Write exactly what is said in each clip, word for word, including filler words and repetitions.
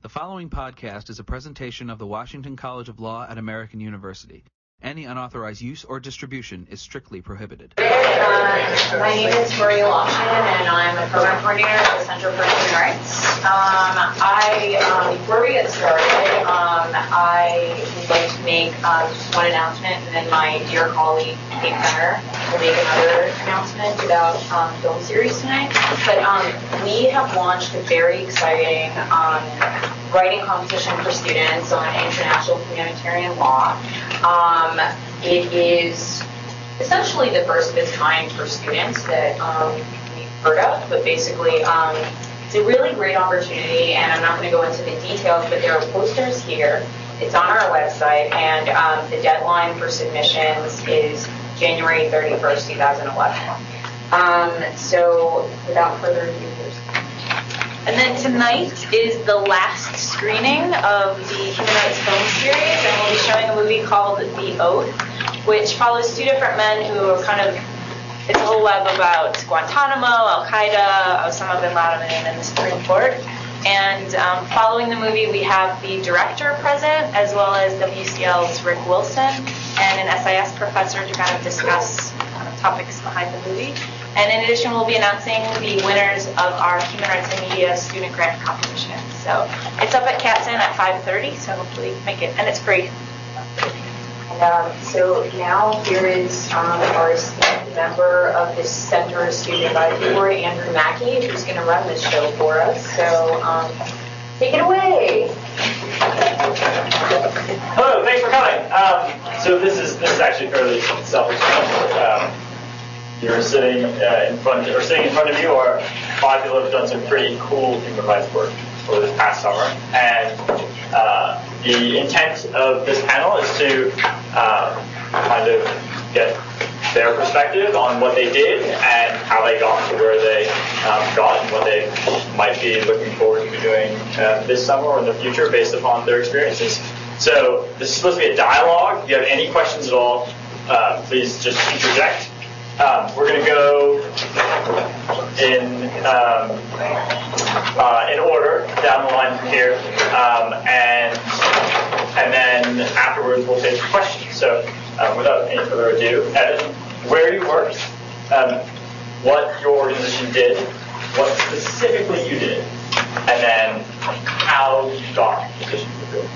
The following podcast is a presentation of the Washington College of Law at American University. Any unauthorized use or distribution is strictly prohibited. Uh, my name is Maria Washington, and I'm a program coordinator at the Center for Human Rights. Um, I, um, before we get started, um, I would like to make uh, just one announcement, and then my dear colleague, Kate Fenner, will make another announcement about um, film series tonight. But um, we have launched a very exciting um, writing competition for students on international humanitarian law. Um, it is essentially the first of its kind for students that um, we've heard of, but basically um, it's a really great opportunity, and I'm not going to go into the details, but there are posters here. It's on our website, and um, the deadline for submissions is January thirty-first, twenty eleven. Um, so without further ado, here's And then tonight is the last screening of the Human Rights film series, and we'll be showing a movie called The Oath, which follows two different men who are kind of, it's a whole web about Guantanamo, Al-Qaeda, Osama bin Laden, and the Supreme Court. And um, following the movie, we have the director present, as well as W C L's Rick Wilson, and an S I S professor to kind of discuss uh, topics behind the movie. And in addition, we'll be announcing the winners of our Human Rights and Media student grant competition. So it's up at Katzen at five thirty, so hopefully make it, and it's free. And um, so now here is um, our esteemed member of the Center Student Advisory Board, Andrew Mackey, who's going to run this show for us. So um, take it away. Hello, thanks for coming. Um, so this is this is actually fairly self-explanatory. Um, You're sitting uh, in front, or sitting in front of you, are five people who have done some pretty cool human rights work over this past summer. And uh, the intent of this panel is to uh, kind of get their perspective on what they did and how they got to where they um, got and what they might be looking forward to be doing uh, this summer or in the future based upon their experiences. So this is supposed to be a dialogue. If you have any questions at all, uh, please just interject. Um, we're going to go in um, uh, in order down the line from here, um, and and then afterwards we'll take questions. So um, without any further ado, Evan, where you worked, um, what your organization did, what specifically you did, and then how you got the position to do it.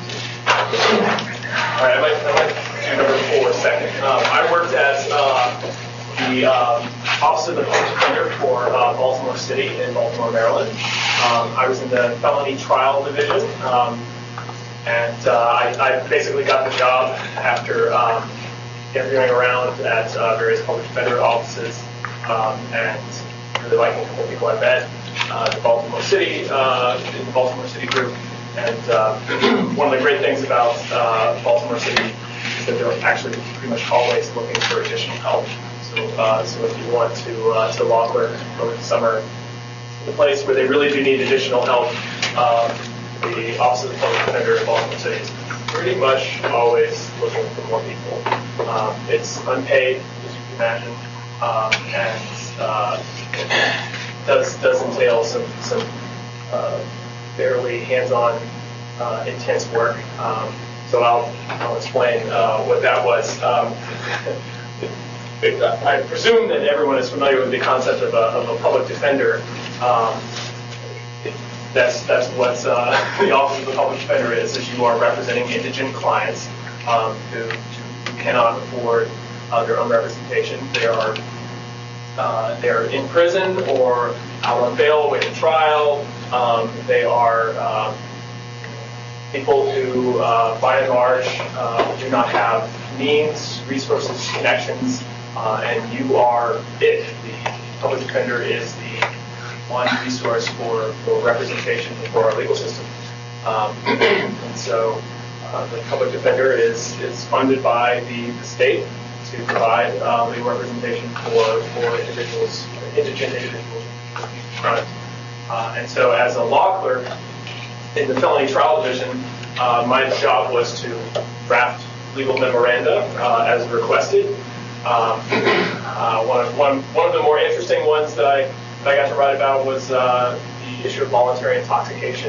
All right, I might, I might do number four second. Um, I worked as uh, the um, Office of the Public Defender for uh, Baltimore City in Baltimore, Maryland. Um, I was in the Felony Trial Division, um, and uh, I, I basically got the job after um, interviewing around at uh, various public defender offices um, and really liking a couple of people I met, uh, the Baltimore City, uh, in the Baltimore City group. And uh, one of the great things about uh, Baltimore City is that they're actually pretty much always looking for additional help. So, uh, so if you want to uh, to law clerk over the summer, the place where they really do need additional help, um, the Office of the Public Defender in Baltimore City is pretty much always looking for more people. Um, it's unpaid, as you can imagine, um, and uh, does does entail some some uh, fairly hands-on, uh, intense work. Um, so I'll I'll explain uh, what that was. Um, I presume that everyone is familiar with the concept of a, of a public defender. Um, that's that's what uh, the Office of the Public Defender is, is you are representing indigent clients um, who, who cannot afford uh, their own representation. They are uh, they are in prison or out on bail awaiting trial. Um, they are uh, people who, uh, by and large, uh, do not have means, resources, connections. Uh, and you are it. The public defender is the one resource for, for representation for our legal system. Um, and so uh, the public defender is, is funded by the, the state to provide uh, legal representation for, for individuals, indigent individuals who commit crimes. Uh, and so as a law clerk in the Felony Trial Division, uh, my job was to draft legal memoranda uh, as requested. Um, uh, one, of, one, one of the more interesting ones that I, that I got to write about was uh, the issue of voluntary intoxication.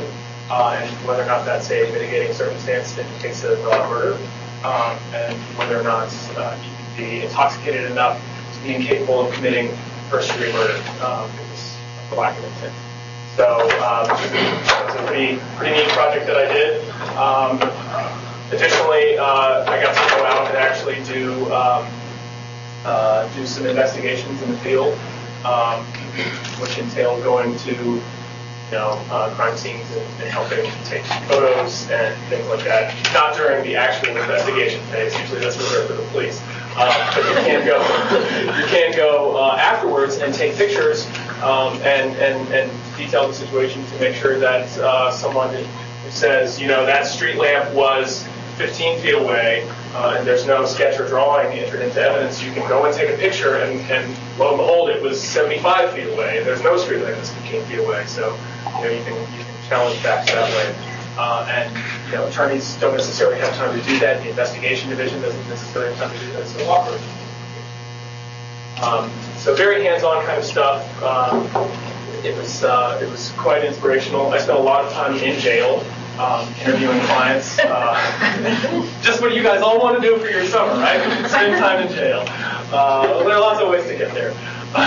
uh, and whether or not that's a mitigating circumstance in the case of uh, murder, um, and whether or not uh, you can be intoxicated enough to be incapable of committing first-degree murder um, because of the lack of intent. So um, that was a pretty pretty neat project that I did. Um, additionally, uh, I got to go out and actually do um, uh, do some investigations in the field, um, which entailed going to you know uh, crime scenes and, and helping take photos and things like that. Not during the actual investigation phase. Usually that's reserved for the police. Uh, but you can go you can go uh, afterwards and take pictures um, and, and, and detail the situation to make sure that uh, someone who says, you know, that street lamp was fifteen feet away uh, and there's no sketch or drawing entered into evidence, you can go and take a picture and, and lo and behold, it was seventy-five feet away and there's no street lamp that's fifteen feet away. So, you know, you can, you can challenge facts that way. Uh, and, you know, attorneys don't necessarily have time to do that. The investigation division doesn't necessarily have time to do that. So law firms. Um, so very hands-on kind of stuff. Um, it was uh, it was quite inspirational. I spent a lot of time in jail um, interviewing clients. Uh, just what you guys all want to do for your summer, right? Spend time in jail. Uh, there are lots of ways to get there.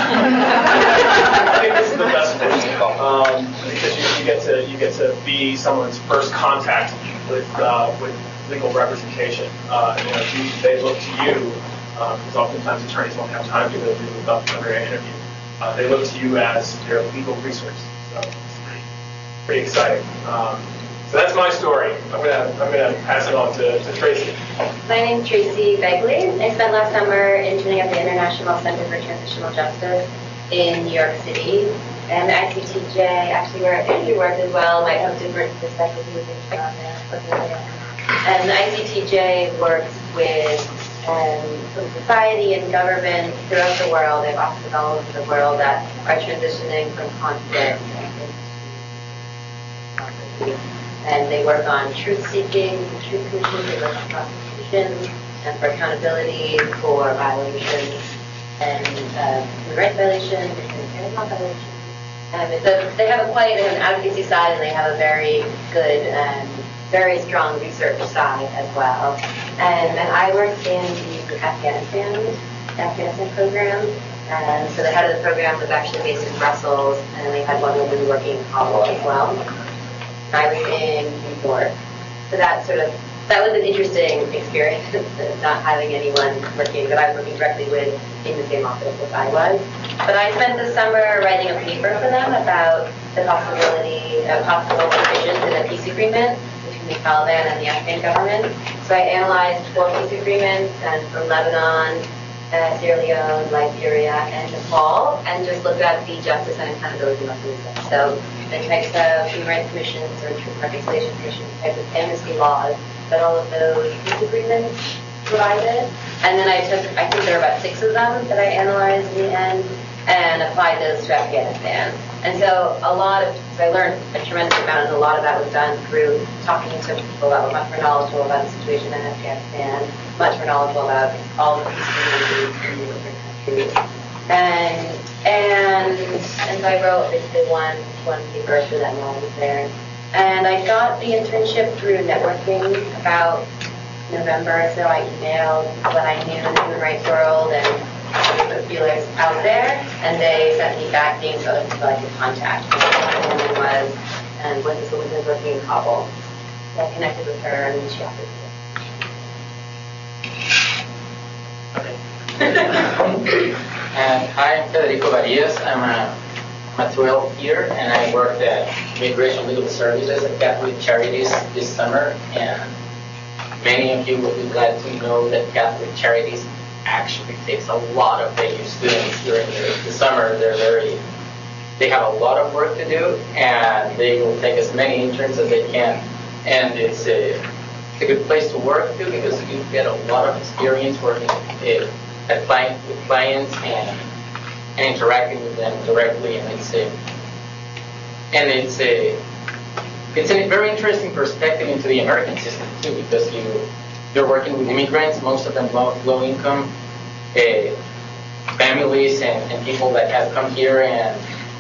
I think this is the best one um, because you, you get to you get to be someone's first contact with uh, with legal representation. Uh, you know, you, they look to you uh, because oftentimes attorneys won't have time to go through the preliminary interview. Uh, they look to you as their legal resource. So it's pretty, pretty exciting. Um, so that's my story. I'm gonna I'm gonna pass it on to, to Tracy. My name's Tracy Begley. I spent last summer interning at the International Center for Transitional Justice in New York City. And the I C T J, actually where Andrew worked as well, might have different perspectives he was in on there. And the I C T J works with um, society and government throughout the world. They have offices all over the world that are transitioning from conflict and they work on truth-seeking, truth commissions, they work on prosecutions, and for accountability for violations and uh, human rights violations and human violations. Um, so they have a quite they have an advocacy side, and they have a very good, um, very strong research side as well. And, and I worked in the Afghanistan Afghanistan program. And so the head of the program was actually based in Brussels, and they had one woman working in Kabul as well. I was in New York. So that sort of, that was an interesting experience, not having anyone working that I was working directly with in the same office as I was. But I spent the summer writing a paper for them about the possibility of possible provisions in a peace agreement between the Taliban and the Afghan government. So I analyzed four peace agreements and from Lebanon, uh, Sierra Leone, Liberia, and Nepal, and just looked at the justice and accountability mechanisms. So the types of human rights commissions or truth reconciliation commissions, types of amnesty laws that all of those peace agreements provided. And then I took, I think there were about six of them that I analyzed in the end and applied those to Afghanistan. And so a lot of, so I learned a tremendous amount, and a lot of that was done through talking to people that were much more knowledgeable about the situation in Afghanistan, much more knowledgeable about all the peace communities in the different countries. And and and so I wrote basically one one paper for them while I was there. And I got the internship through networking about November, so I emailed what I knew in the human rights world and put feelers out there, and they sent me back names of people I could contact. One woman was, and was this woman who was working in Kabul. So I connected with her, and she offered me Okay. And hi, I'm Federico Varias. I'm a, I'm a twelve year, and I worked at Immigration Legal Services at Catholic Charities this summer. And many of you will be glad to know that Catholic Charities actually takes a lot of A U students during the, the summer. They're very, they have a lot of work to do, and they will take as many interns as they can. And it's a, it's a good place to work too, because you get a lot of experience working uh, at client, with clients and, and interacting with them directly. And it's a, and it's a, it's a very interesting perspective into the American system too, because you. You're working with immigrants, most of them low, low income uh, families and, and people that have come here and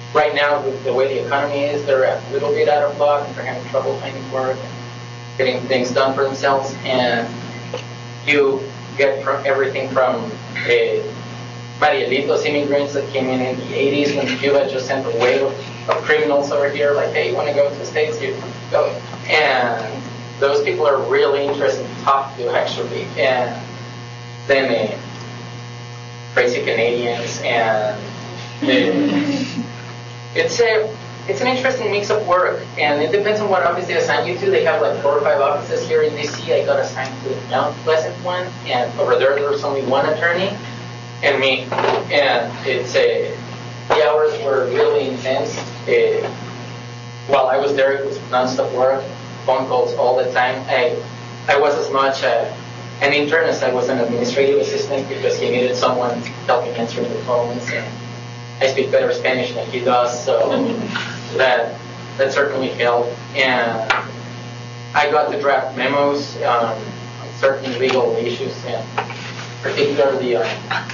right now, with the way the economy is, they're a little bit out of luck, and they're having trouble finding work, and getting things done for themselves, and you get from everything from uh, Marielitos immigrants that came in in the eighties when Cuba just sent a wave of, of criminals over here, like, hey, you want to go to the States? You go. And those people are really interesting to talk to, actually. And then uh, crazy Canadians, and uh, it's a it's an interesting mix of work, and it depends on what office they assign you to. They have like four or five offices here in D C. I got assigned to the Mount Pleasant one, and over there there's only one attorney and me, and it's a the hours were really intense. Uh, while I was there, it was nonstop work, phone calls all the time. I I was as much a, an intern as I was an administrative assistant, because he needed someone to help him answer the phones, and I speak better Spanish than he does, so that that certainly helped. And I got to draft memos on, on certain legal issues, and particularly on,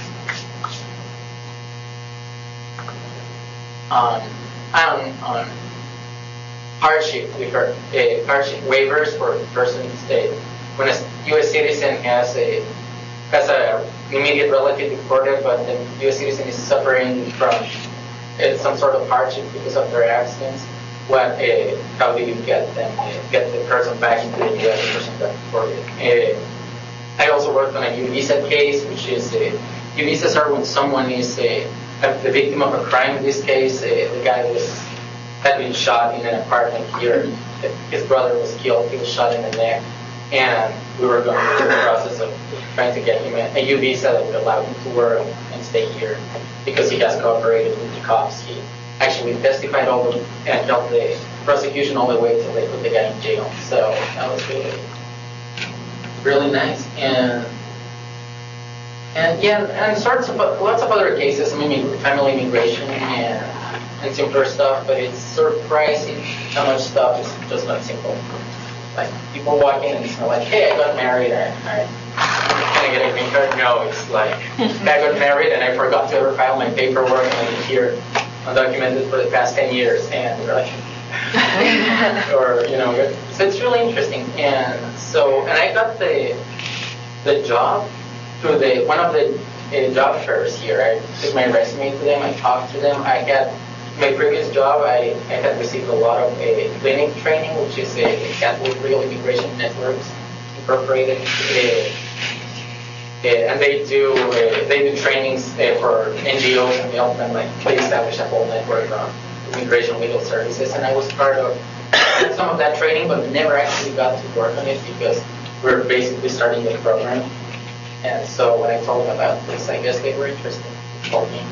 on, on, on hardship, uh, hardship waivers for persons. Uh, when a U S citizen has a has a immediate relative deported, but the U S citizen is suffering from uh, some sort of hardship because of their absence, what, uh, how do you get them, uh, get the person back into the U S, the person got deported? Uh, I also worked on a U visa case, which is, uh, U visas are when someone is uh, the victim of a crime. In this case, uh, the guy was had been shot in an apartment here. His brother was killed. He was shot in the neck. And we were going through the process of trying to get him a, a U visa that would allow him to work and stay here, because he has cooperated with the cops. He actually testified all the, and helped the prosecution all the way till they put the guy in jail. So that was really, really nice. And and yeah, and sorts of lots of other cases. I mean, family immigration and and simpler stuff. But it's surprising how much stuff is just not simple. Like, people walk in and it's not like, hey, I got married and I, can I get a green card? No, it's like, I got married and I forgot to ever file my paperwork, and I've been here undocumented for the past ten years, and we're like, or, you know, so it's really interesting. And so, and I got the the job through the, one of the uh, job fairs here. I took my resume to them, I talked to them. I had, my previous job, I, I had received a lot of uh, clinic training, which is a Catholic Real Immigration Networks Incorporated, uh, uh, and they do uh, they do trainings uh, for N G Os, and they help them, like, they establish a whole network of immigration legal services. And I was part of some of that training, but never actually got to work on it because we're basically starting the program. And so when I told them about this, I guess they were interested. They told me.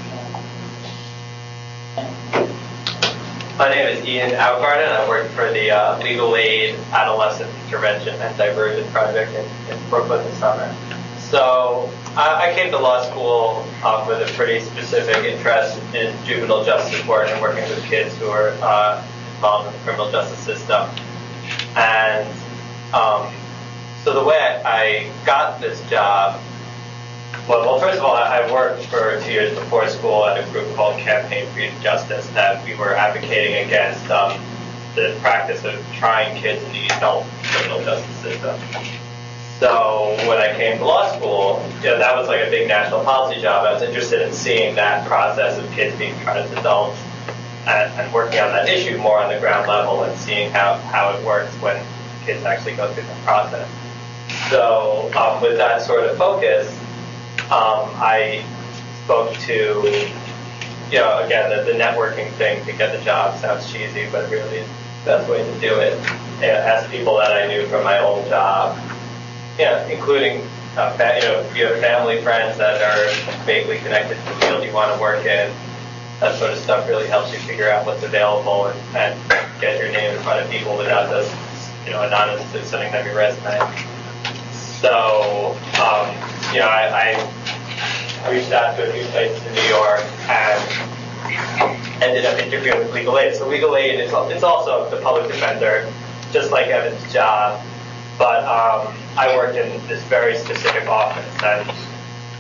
My name is Ian Outgarden, and I work for the uh, Legal Aid Adolescent Intervention and Diversion Project in, in Brooklyn this summer. So I, I came to law school um, with a pretty specific interest in juvenile justice work and working with kids who are uh, involved in the criminal justice system. And um, so the way I got this job, Well, well, first of all, I worked for two years before school at a group called Campaign for Youth Justice, that we were advocating against um, the practice of trying kids in the adult criminal justice system. So when I came to law school, you know, that was like a big national policy job. I was interested in seeing that process of kids being tried as adults and, and working on that issue more on the ground level and seeing how, how it works when kids actually go through the process. So um, with that sort of focus, Um, I spoke to, you know, again, the, the networking thing to get the job sounds cheesy, but really is the best way to do it. You know, ask people that I knew from my old job, you know, including, uh, you know, if you have family, friends that are vaguely connected to the field you want to work in. That sort of stuff really helps you figure out what's available and, and get your name in front of people without just, you know, anonymously sending them your resume. So, um, you know, I, I reached out to a few places in New York and ended up interviewing with Legal Aid. So Legal Aid is it's also the public defender, just like Evan's job, but um, I worked in this very specific office. And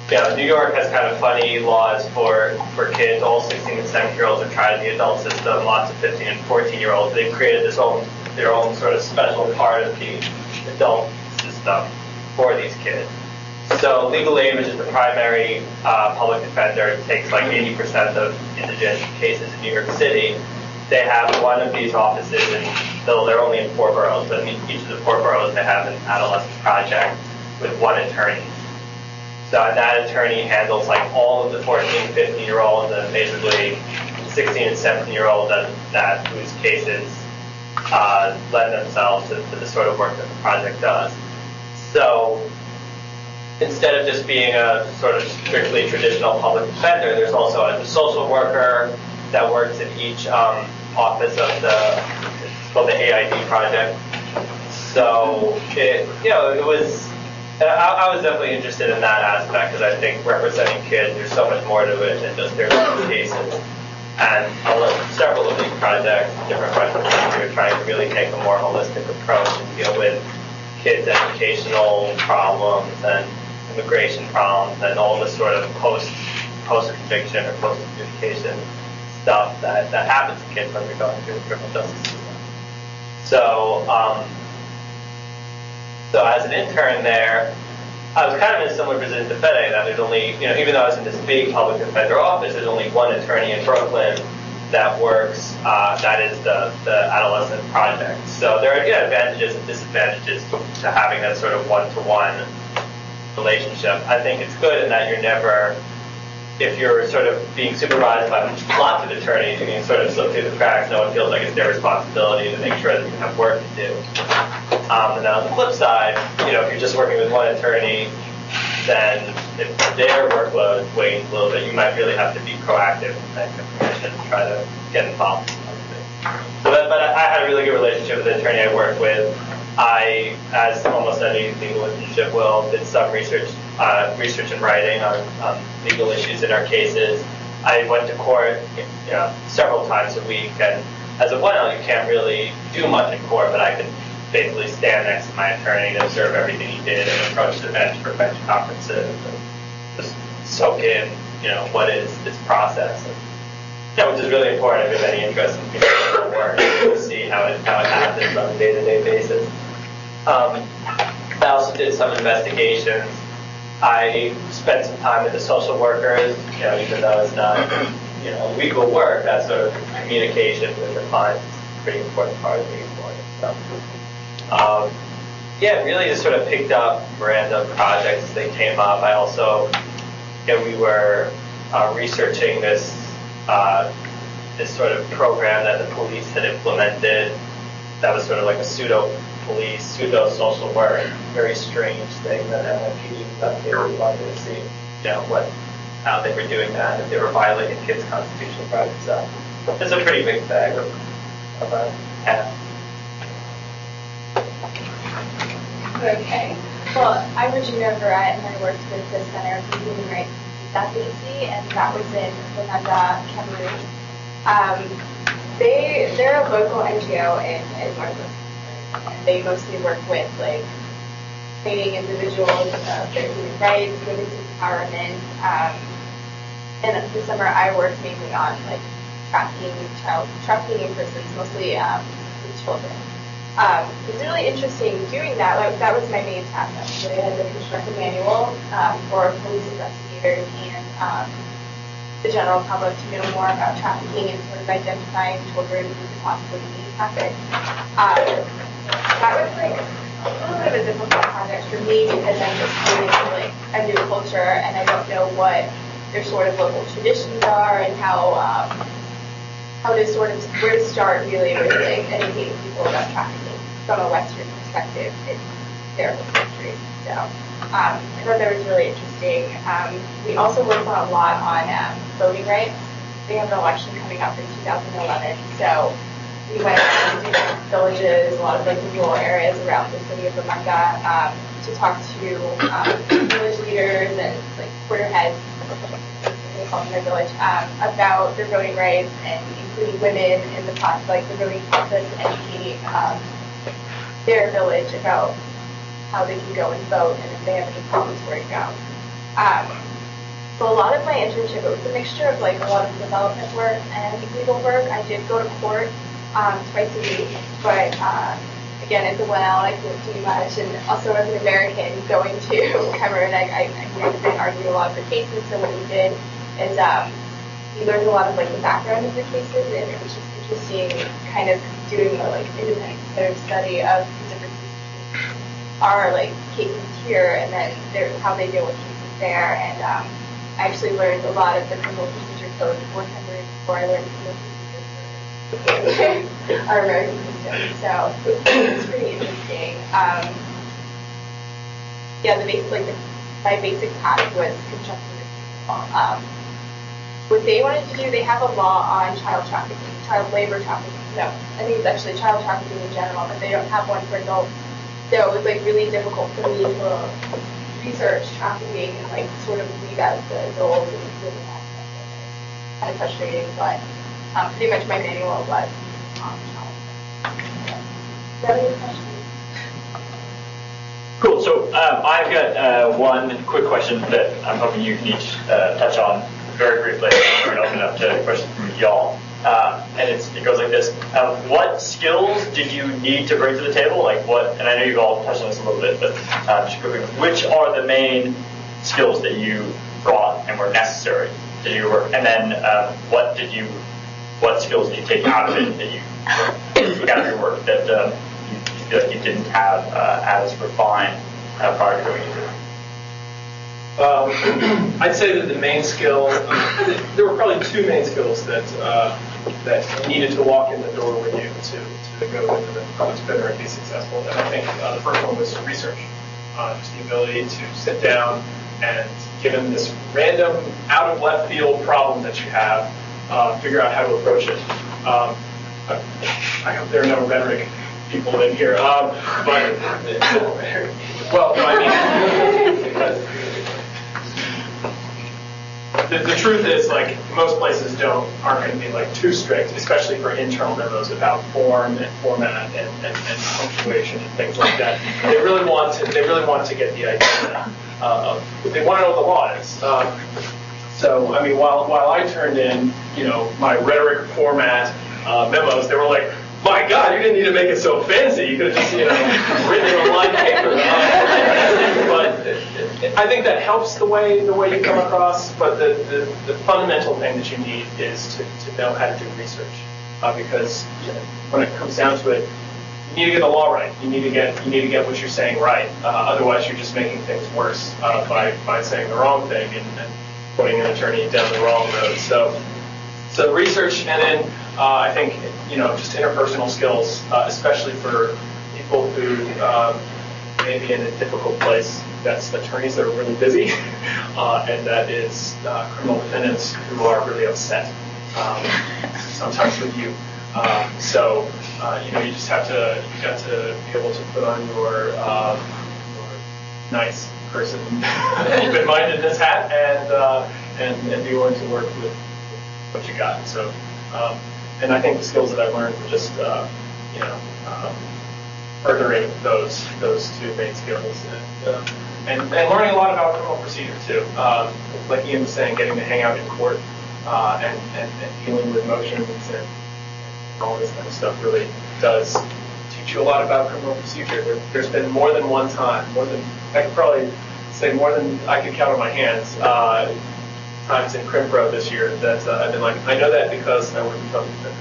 Yeah, New York has kind of funny laws for, for kids. All sixteen and seventeen year olds are tried in the adult system. Lots of fifteen and fourteen year olds. They've created this own their own sort of special part of the adult system for these kids. So legal aid, which is the primary uh, public defender, takes like eighty percent of indigent cases in New York City. They have one of these offices, and though they're only in four boroughs, but in each of the four boroughs they have an adolescent project with one attorney. So that attorney handles like all of the fourteen, fifteen year olds and basically sixteen and seventeen year olds that, that whose cases uh, lend themselves to, to the sort of work that the project does. So instead of just being a sort of strictly traditional public defender, there's also a social worker that works in each um, office of the, it's called the A I D project. So it, you know, it was, I, I was definitely interested in that aspect because I think representing kids, there's so much more to it than just their cases. And several of these projects, different projects, we're trying to really take a more holistic approach and deal with kids' educational problems and immigration problems and all the sort of post post conviction or post adjudication stuff that, that happens to kids when they're going through the criminal justice system. So, um, so as an intern there, I was kind of in a similar position to Fede, that there's only, you know, even though I was in this big public defender office, there's only one attorney in Brooklyn that works, uh, that is the, the adolescent project. So there are, yeah, advantages and disadvantages to, to having that sort of one-to-one relationship. I think it's good in that you're never, if you're sort of being supervised by lots of attorneys, you can sort of slip through the cracks. No one feels like it's their responsibility to make sure that you have work to do. Um, and then on the flip side, you know, if you're just working with one attorney, then if their workload wanes a little bit, you might really have to be proactive and information and try to get involved. So, but, but I had a really good relationship with the attorney I worked with. I, as almost any legal relationship will, did some research, uh, research and writing on, on legal issues in our cases. I went to court, you know, several times a week, and as a one L, you can't really do much in court, but I could basically stand next to my attorney to observe everything he did and approach the bench for bench conferences and just soak in, you know, what is this process. And, you know, which is really important if you have any interest in people work to see how it how it happens on a day-to-day basis. Um, I also did some investigations. I spent some time with the social workers, you know, even though it's not, you know, legal work, that sort of communication with the clients is a pretty important part of the employment. So, um, yeah, really just sort of picked up random projects as they came up. I also, you know, we were uh, researching this uh, this sort of program that the police had implemented that was sort of like a pseudo police, pseudo social work, very strange thing that N Y P D was up here. We wanted to see, you know, what, how they were doing that, if they were violating kids' constitutional rights. So it's a pretty big bag of, of a hat. Okay. Well, I'm Regina Verrett, and I worked with the Center for Human Rights Advocacy, and that was in Uganda, Cameroon. Um, they, they're a local N G O in, in Northwest. They mostly work with, like, training individuals of their human rights, women's empowerment. Um, and this summer I worked mainly on, like, trafficking child, trafficking in persons, mostly um, with children. Um, it was really interesting doing that. Like, that was my main task, actually. I had to construct a manual um, for police investigators and um, the general public to know more about trafficking and sort of identifying children who could possibly be trafficked. Um, that was like a little bit of a difficult project for me because I'm just coming into like a new culture and I don't know what their sort of local traditions are and how um, how to sort of where to start really with like educating people about trafficking from a Western perspective in their home country. So um, I thought that was really interesting. Um, we also worked on a lot on um, voting rights. They have an election coming up in two thousand eleven, so we went to different villages, a lot of like rural areas around the city of Bamanga, um, to talk to um, village leaders and like quarter heads, they call them their village, um, about their voting rights and including women in the process, like the voting process, and educating um, their village about how they can go and vote and if they have any problems where to go. Um, So a lot of my internship, it was a mixture of like a lot of development work and legal work. I did go to court um, twice a week, but uh, again, as a one L, I couldn't do much. And also as an American going to Cameroon, I, I, I didn't argue a lot of the cases. So what we did is um, we learned a lot of like the background of the cases, and it was just interesting, kind of doing a like independent sort of study of the differences between our like cases here and then their, how they deal with cases there. And um, I actually learned a lot of the criminal procedure code before Cameroon before I learned criminal procedure code our American system. So it's pretty interesting. Um, yeah, the basic like the, my basic task was constructing the um, what they wanted to do, they have a law on child trafficking, child labor trafficking. No, I think it's actually child trafficking in general, but they don't have one for adults. So it was like really difficult for me to research trafficking and like sort of read as the adult and really kind of frustrating, but um, pretty much my manual was um, child trafficking. Is that any questions? Cool. So um, I've got uh, one quick question that I'm hoping you can each uh, touch on very briefly. We're going to open it up to questions from y'all. Uh, and it's, it goes like this. Um, what skills did you need to bring to the table? Like what, and I know you've all touched on this a little bit, but uh, just quickly, which are the main skills that you brought and were necessary to do your work? And then uh, what did you, what skills did you take out of it that you took out of your work that um, you, you feel like you didn't have uh, as refined uh, prior to going into it? Um, I'd say that the main skill, uh, there were probably two main skills that uh, that needed to walk in the door with you to, to go into the college better and be successful. And I think uh, the first one was research, uh, just the ability to sit down and, given this random, out of left field problem that you have, uh, figure out how to approach it. Um, I hope there are no rhetoric people in here, um, but well, no, I mean. The, the truth is, like, most places don't aren't going to be like too strict, especially for internal memos about form and format and, and, and punctuation and things like that. They really want to they really want to get the idea uh, of they want to know what the law is. Um, so I mean, while while I turned in you know my rhetoric format uh, memos, they were like, my God, you didn't need to make it so fancy. You could have just, you know, written it on line paper. But I think that helps the way the way you come across. But the, the, the fundamental thing that you need is to, to know how to do research, uh, because you know, when it comes down to it, you need to get the law right. You need to get you need to get what you're saying right. Uh, otherwise, you're just making things worse uh, by by saying the wrong thing and, and putting an attorney down the wrong road. So, so research, and then. Uh, I think, you know, just interpersonal skills, uh, especially for people who um, may be in a difficult place. That's attorneys that are really busy, uh, and that is uh, criminal defendants who are really upset, um, sometimes with you. Um, so, uh, you know, you just have to, you got to be able to put on your, um, your nice person, open-mindedness hat, and, uh, and and be willing to work with what you got. So. Um, And I think the skills that I learned were just, uh, you know, um, furthering those those two main skills, and, uh, and and learning a lot about criminal procedure too. Um, like Ian was saying, getting to hang out in court uh, and, and and dealing with motions and all this kind of stuff really does teach you a lot about criminal procedure. There, there's been more than one time, more than I could probably say more than I could count on my hands. Uh, times in CrimPro this year that uh, I've been like, I know that because I work in public defense.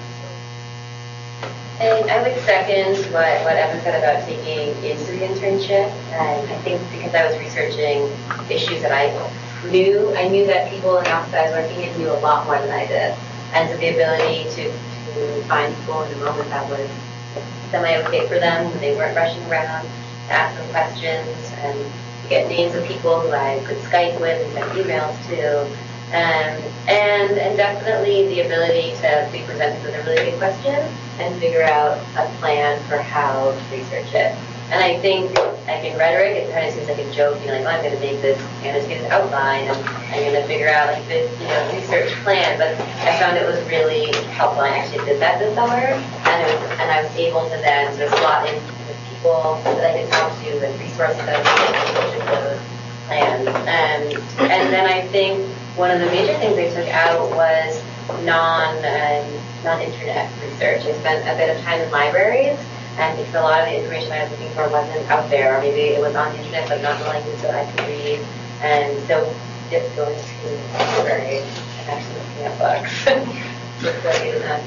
And I would second what, what Evan said about taking into the internship. And I think because I was researching issues that I knew, I knew that people in the office I was working in knew a lot more than I did. And so the ability to, to find people in the moment that was semi-okay for them, when they weren't rushing around, to ask them questions, and to get names of people who I could Skype with and send emails to. Um, and and definitely the ability to be presented with a really good question and figure out a plan for how to research it. And I think, like in rhetoric, it kind of seems like a joke, you know, like, oh, I'm going to make this, I'm going to get an outline, and I'm going to figure out like this, you know, research plan. But I found it was really helpful. I actually did that this summer, and it was, and I was able to then sort of slot in with people that I could talk to and resources that I could get those plans. And and then I think one of the major things I took out was non um, non-internet research. I spent a bit of time in libraries, and because a lot of the information I was looking for wasn't out there, or maybe it was on the internet but not in the language that I could read. And so just going to the library and actually looking at books was really that.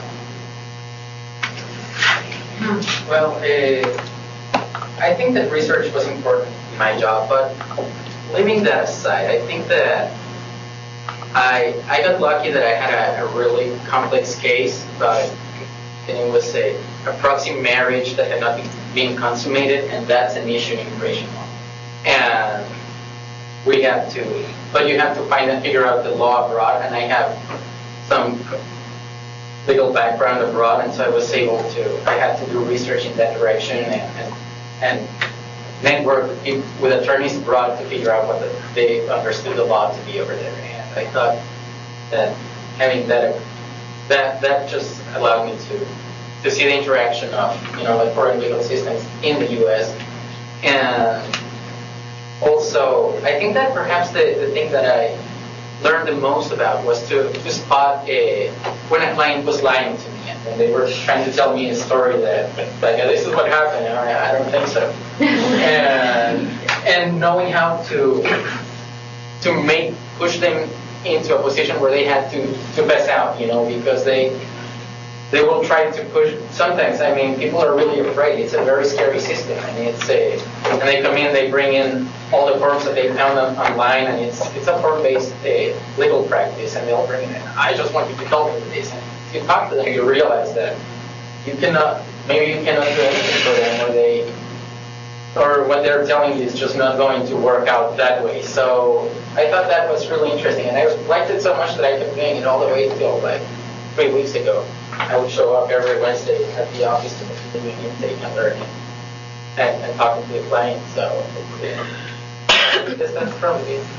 Well, uh, I think that research was important in my job, but leaving that aside, I think that I I got lucky that I had a, a really complex case, but it was a, a proxy marriage that had not been, been consummated, and that's an issue in immigration law. And we have to, but you have to find and figure out the law abroad, and I have some legal background abroad, and so I was able to, I had to do research in that direction and, and, and network with attorneys abroad to figure out what the, they understood the law to be over there. And I thought that having that, that, that just allowed me to, to see the interaction of, you know, like foreign legal systems in the U S. And also, I think that perhaps the, the thing that I learned the most about was to, to spot a, when a client was lying to me and when they were trying to tell me a story that, like, this is what happened, and I, I don't think so. and, and knowing how to to make, push them into a position where they had to, to pass out, you know, because they they will try to push, sometimes, I mean, people are really afraid. It's a very scary system. I mean, it's a, and they come in, they bring in all the forms that they found on, online, and it's it's a form-based uh, legal practice, and they'll bring it in. I just want you to help me with this. And if you talk to them, you realize that you cannot, maybe you cannot do anything for them, or they, or what they're telling you is just not going to work out that way. So I thought that was really interesting, and I liked it so much that I kept doing it all the way till like three weeks ago. I would show up every Wednesday at the office to continue intake and learning and, and talking to the client. So yeah. I guess that's probably it.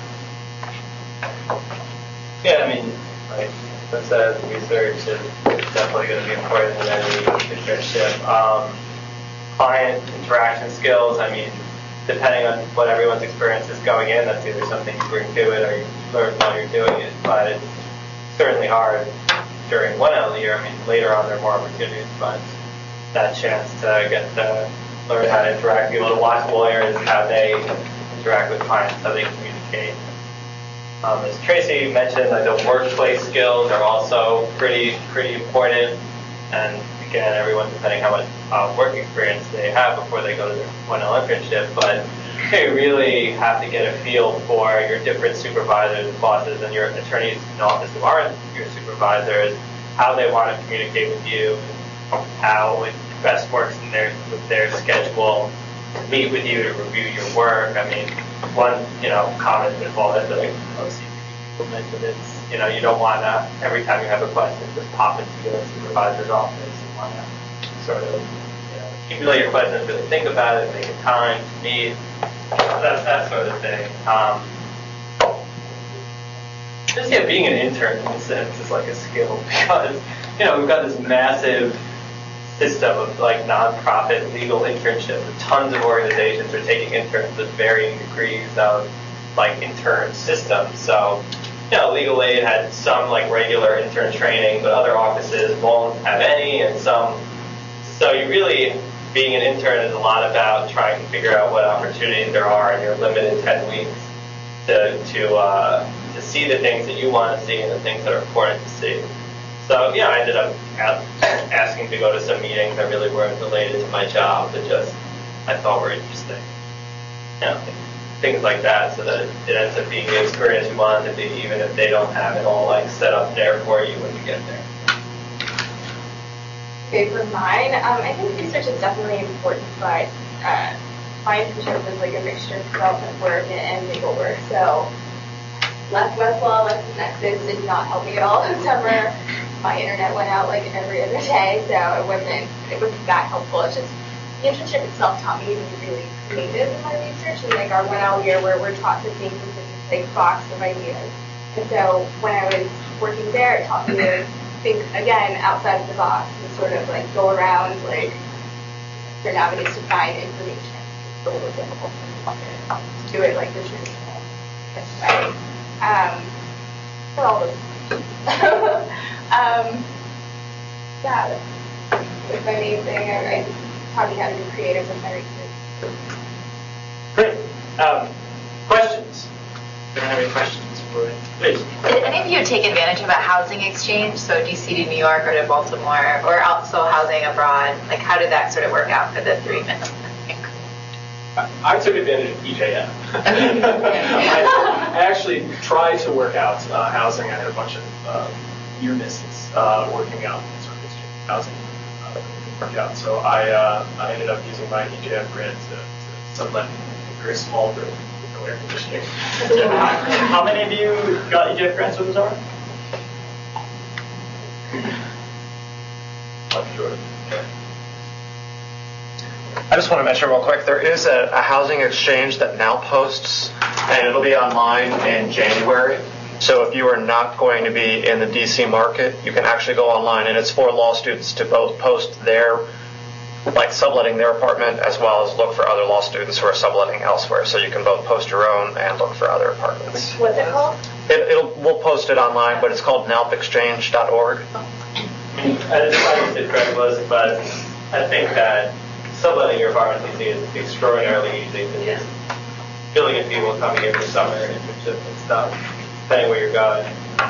Yeah, I mean, like I said, research is definitely going to be important in any internship. Um, client interaction skills, I mean, depending on what everyone's experience is going in, that's either something you bring to it or you learn while you're doing it. But it's certainly hard during one L year. I mean, later on there are more opportunities, but that chance to get to learn how to interact, be able to watch lawyers, how they interact with clients, how they communicate. Um, as Tracy mentioned, like the workplace skills are also pretty pretty important. And again, everyone, depending how much uh, work experience they have before they go to their one L internship, but you really have to get a feel for your different supervisors, bosses, and your attorneys in the office who aren't your supervisors, how they want to communicate with you, how it best works in their with their schedule to meet with you to review your work. I mean, one you know common pitfall that like O C people mentioned is you know you don't want to every time you have a question just pop into your supervisor's office. You want to sort of you know accumulate your questions, really think about it, make a time to meet. That, that sort of thing. Um, just yeah, being an intern in a sense is like a skill because you know we've got this massive system of like nonprofit legal internships. Tons of organizations are taking interns with varying degrees of like intern systems. So you know, legal aid had some like regular intern training, but other offices won't have any, and some. So you really. Being an intern is a lot about trying to figure out what opportunities there are in your limited ten weeks to to uh, to see the things that you want to see and the things that are important to see. So yeah, I ended up asking to go to some meetings that really weren't related to my job, but just I thought were interesting. You know, things like that, so that it ends up being the experience you want it to be, even if they don't have it all like set up there for you when you get there. Okay, for mine, um, I think research is definitely important, but uh, my internship was like a mixture of development work and, and legal work. So left Westlaw, left Nexus did not help me at all this summer. My internet went out like every other day, so it wasn't it wasn't that helpful. It's just the internship itself taught me to be really creative in my research, and like our one L year where we're taught to think within this like box of ideas. And so when I was working there, it taught me to think again outside of the box and sort of like go around like different avenues to find information. It's a little difficult to do it like the traditional way. Um, for all those. um, yeah, that's my main thing. I, I taught me how to be creative with my research. Great. Um, questions? Do you have any questions for it? Please. Did any of you take advantage of a housing exchange, so D C to New York or to Baltimore, or also housing abroad? Like, how did that sort of work out for the three minutes? I took advantage of E J F. I, I actually tried to work out uh, housing. I had a bunch of uh, near misses uh, working out sort of exchange housing uh, didn't work out. So I uh, I ended up using my E J F grant to, to sublet a very small group with no air conditioning. How many of you got E J F grants with Zara? I'm sure. Okay. I just want to mention real quick, there is a, a housing exchange that now posts, and it'll be online in January. So if you are not going to be in the D C market, you can actually go online, and it's for law students to both post their, like subletting their apartment, as well as look for other law students who are subletting elsewhere. So you can both post your own and look for other apartments. What's it called? It, it'll we'll post it online, but it's called nalp exchange dot org. I didn't find it Craigslist, but I think that subletting your apartment these days is extraordinarily easy. It's a billion people coming in for summer internships and stuff, depending where you're going.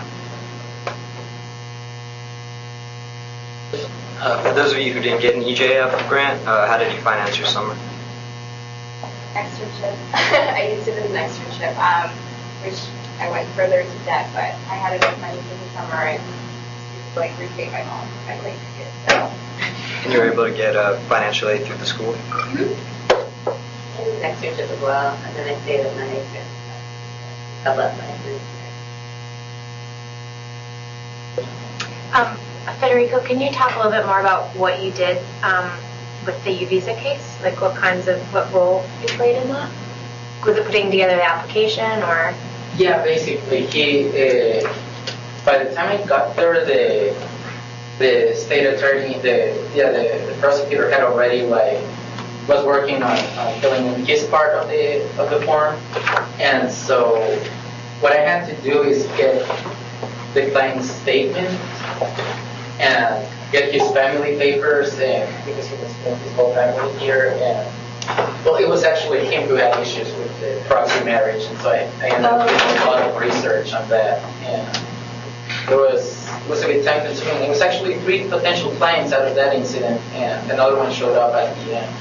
Uh, for those of you who didn't get an E J F grant, uh, how did you finance your summer? Externship. I used it as an externship, um, which I went further into debt, but I had enough money for the summer and to, like repay my mom my late ticket. So. And you were able to get uh, financial aid through the school? Mm-hmm. I did an externship as well, and then I stayed at night and I left my group. Um, Federico, can you talk a little bit more about what you did um, with the U visa case? Like what kinds of, what role you played in that? Was it putting together the application or? Yeah, basically, he, uh, by the time I got there, the the state attorney, the yeah, the, the prosecutor had already like was working on, on filling in his part of the of the form, and so what I had to do is get the client's statement and get his family papers, and because he was with his whole family here, and well, it was actually him who had issues with the proxy marriage, and so I, I ended up doing a lot of research on that, and it was it was a bit time consuming. It was actually three potential clients out of that incident, and another one showed up at the end.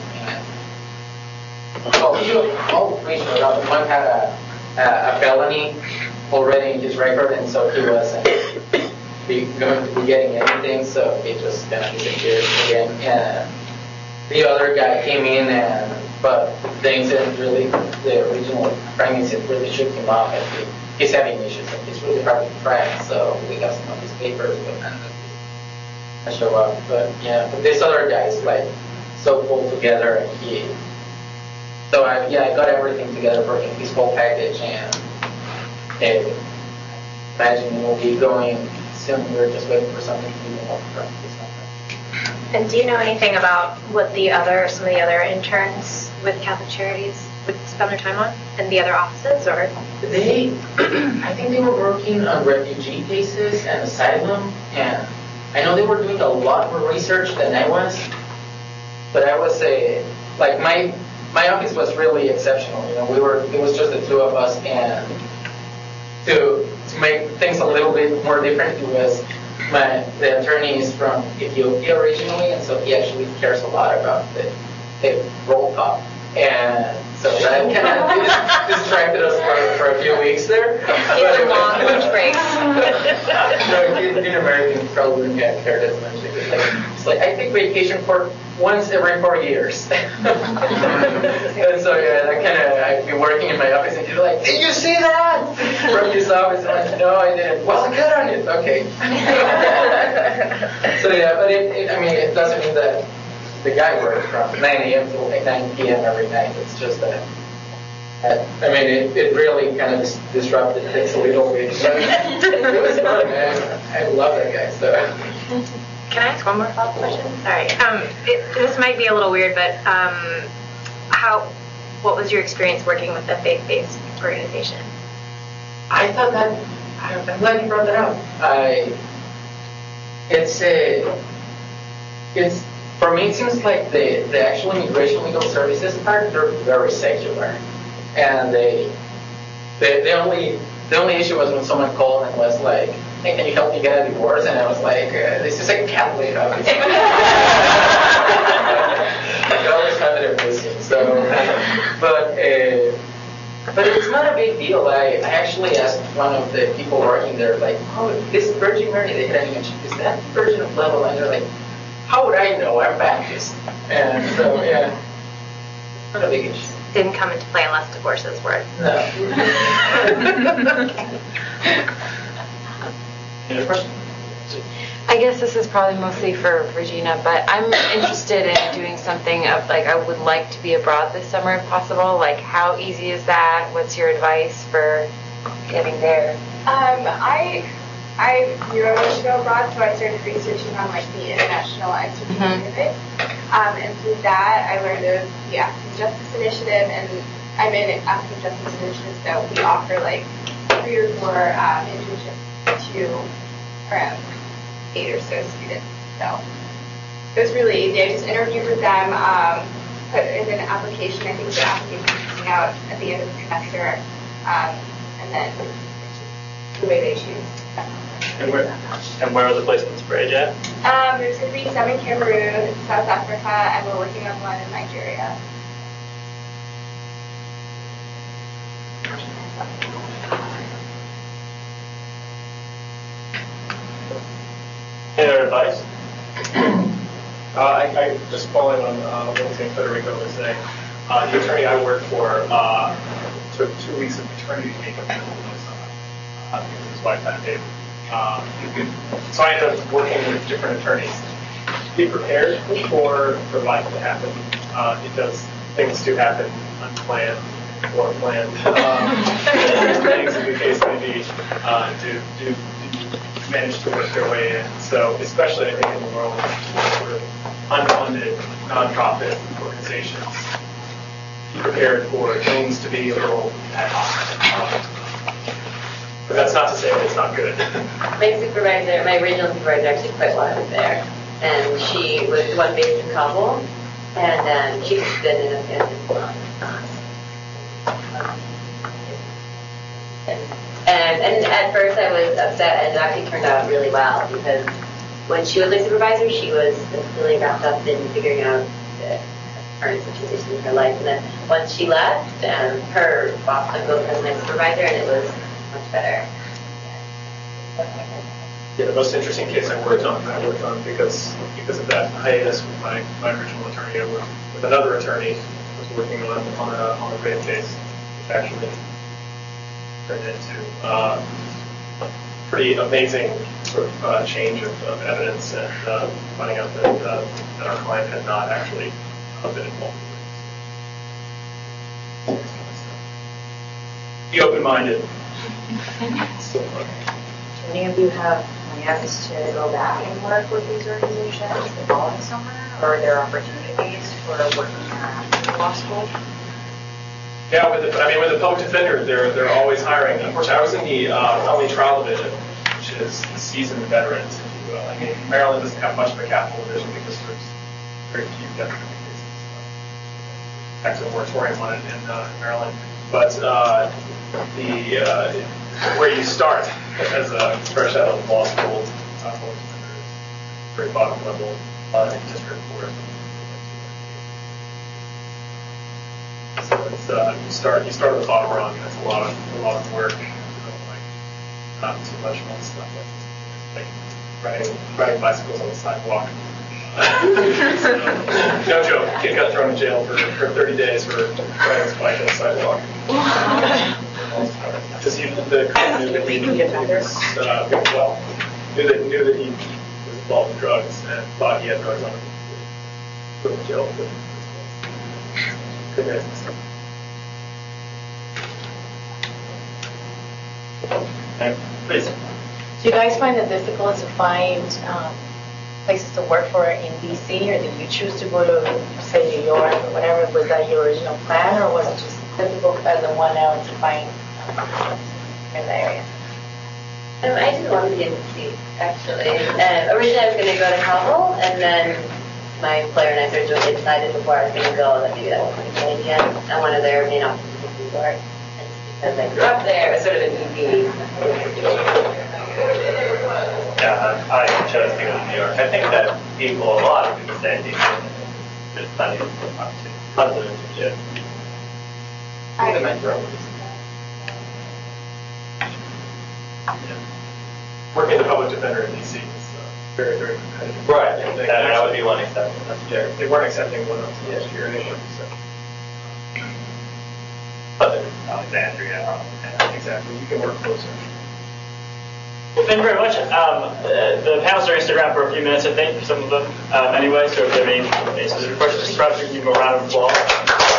And all, all three showed up. One had a, a, a felony already in his record, and so he wasn't be, going to be getting anything, so he just kind of disappeared again. And the other guy came in, and but things didn't really, the original premise, it really shook him off, and he, he's having issues, and it's really hard to track, so we got some of his papers, but and I show up. But yeah, but this other guy is like so pulled together, and he, so I, yeah, I got everything together for him, his whole package, and hey, imagine we'll be going soon. We're just waiting for something to be more from this number. And do you know anything about what the other, some of the other interns with Catholic Charities would spend their time on, and the other offices, or? They, I think they were working on refugee cases and asylum, and I know they were doing a lot more research than I was, but I was a, like my, my office was really exceptional. You know, we were, it was just the two of us, and to, to make things a little bit more different, it was my, the attorney is from Ethiopia originally, and so he actually cares a lot about the, the roll call. And so that kind of distracted us for, for a few weeks there. It's a long lunch breaks. No, in, in America, you probably wouldn't have cared as much. It was like, it's like, I take vacation for once every four years. And so, yeah, that kind of, I'd be working in my office, and you're like, did you see that? From his office, and I'm like, no, I didn't. Well, I got on it. Okay. So, yeah, but it, it, I mean, it doesn't mean that the guy worked from nine a.m. to like nine p.m. every night. It's just that, uh, I mean, it, it really kind of dis- disrupted things a little bit. But it was fun, man. I love that guy. So. Can I ask one more follow-up question? Sorry. Um, it, this might be a little weird, but um, how? What was your experience working with a faith-based organization? I thought that I'm glad you brought that up. I, it's a, it's, for me, it seems like the, the actual immigration legal services part, they're very secular. And they, they, the only, the only issue was when someone called and was like, hey, can you help me get a divorce? And I was like, uh, this is a Catholic office. I always have it busy. So, but, uh, but it's not a big deal. I, I actually asked one of the people working there, like, oh, this Virgin Mary, they hadn't mentioned, is that Virgin of blah, blah, blah? And they're like, how would I know? I'm Baptist. And so, yeah, it's not a big issue. Didn't come into play unless divorces were. No. Any other questions? I guess this is probably mostly for Regina, but I'm interested in doing something of like I would like to be abroad this summer if possible. Like, how easy is that? What's your advice for getting there? Um, I I knew I wanted to go abroad, so I started researching on like the International Entertainment Movement. Um, and through that, I learned of the African Justice Initiative, and I'm in African Justice Initiative, so we offer like three or four um, internships to around eight or so students. So it was really easy. I just interviewed with them, um, put in an application. I think the application is coming out at the end of the semester, um, and then the way they choose. And where, and where are the placements for A J? Um, there's going to be some in Cameroon, South Africa, and we're working on one in Nigeria. Any other advice? Uh, I, I just following on uh, what Saint Federico was saying. Uh, the attorney I worked for uh, took two weeks of maternity leave in the middle of the summer uh, because his wife had a baby. Um, so I ended up working with different attorneys. Be prepared for for life to happen. Uh, it does things do happen unplanned or planned. Um, things in the case may be uh, do do. managed to work their way in. So especially I think in the world of sort of unfunded nonprofit organizations, be prepared for things to be a little ad hoc. Um, but that's not to say that it's not good. My supervisor, my original supervisor actually quit while I was there. And she was the one based in Kabul, and um, she's been in Afghanistan. And And, and at first I was upset, and it actually turned out really well, because when she was my supervisor, she was really wrapped up in figuring out the current situation in her life. And then once she left, um, her boss took over as my supervisor, and it was much better. Yeah, the most interesting case I worked on, I worked on because because of that hiatus with my, my original attorney. I worked with another attorney who was working on on a on a rape case, which actually turned into uh, a pretty amazing sort of uh, change of, of evidence, and uh, finding out that, uh, that our client had not actually uh, been involved. Be open-minded. So fun. Do any of you have plans to go back and work with these organizations the following summer, or are there opportunities for working at law school? Yeah, with the, I mean, with the public defender, they're they're always hiring. Unfortunately, I was in the uh, felony trial division, which is the seasoned veterans, if you will. I mean, Maryland doesn't have much of a capital division because there's very few death penalty cases. Actually, a moratorium on it in uh, Maryland. But uh, the uh, where you start as a fresh out of law school, uh, public defender is very bottom level uh, district court. So it's uh, you start you start at the bottom rung, and it's a lot of a lot of work. You know, like not too much fun stuff like, like riding riding bicycles on the sidewalk. So, no joke, kid got thrown in jail for, for thirty days for riding his bike on the sidewalk. Because he the cop knew that he, he was uh, well knew that knew that he was involved in drugs and thought he had drugs on him. Put him in jail. But, Please. Do you guys find it difficult to find um, places to work for in D C, or did you choose to go to, say, New York or whatever? Was that your original plan, or was it just difficult as a one out to find um, in the area? Um, I didn't want to be in D C, actually. Uh, originally, I was going to go to Calhoun, and then my employer and I sort of decided before I was going to go that maybe that wasn't a good idea. And one of their main offices was in New York. And because I grew up there, it was sort of an easy. Yeah, I chose to go to New York. I think that people, a lot of people say D C. There's plenty of opportunities, tons of internships. The metro. Working as a public defender in D C is uh, very, very competitive. Right, that, that would be one exception. Yeah, they weren't accepting one up to last year anyway. So. But there's Alexandria. Yeah, exactly. You can work closer. Well, thank you very much. Um, uh, the panels are going to stick around for a few minutes, I think, some of them um, anyway. So if you have any, any specific questions, perhaps we can give them a round of applause.